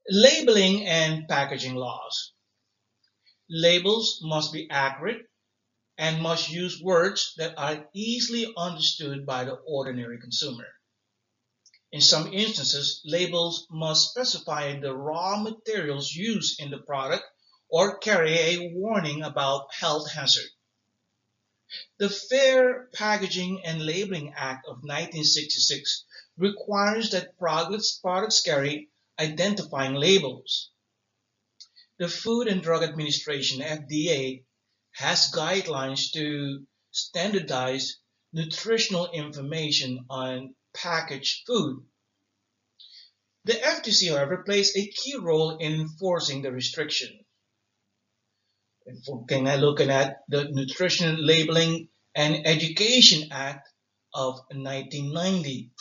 Labeling and packaging laws. Labels must be accurate and must use words that are easily understood by the ordinary consumer. In some instances, labels must specify the raw materials used in the product or carry a warning about health hazard. The Fair Packaging and Labeling Act of 1966 requires that products carry identifying labels. The Food and Drug Administration (FDA) has guidelines to standardize nutritional information on packaged food. The FTC, however, plays a key role in enforcing the restriction. Looking at the Nutrition Labeling and Education Act of 1990.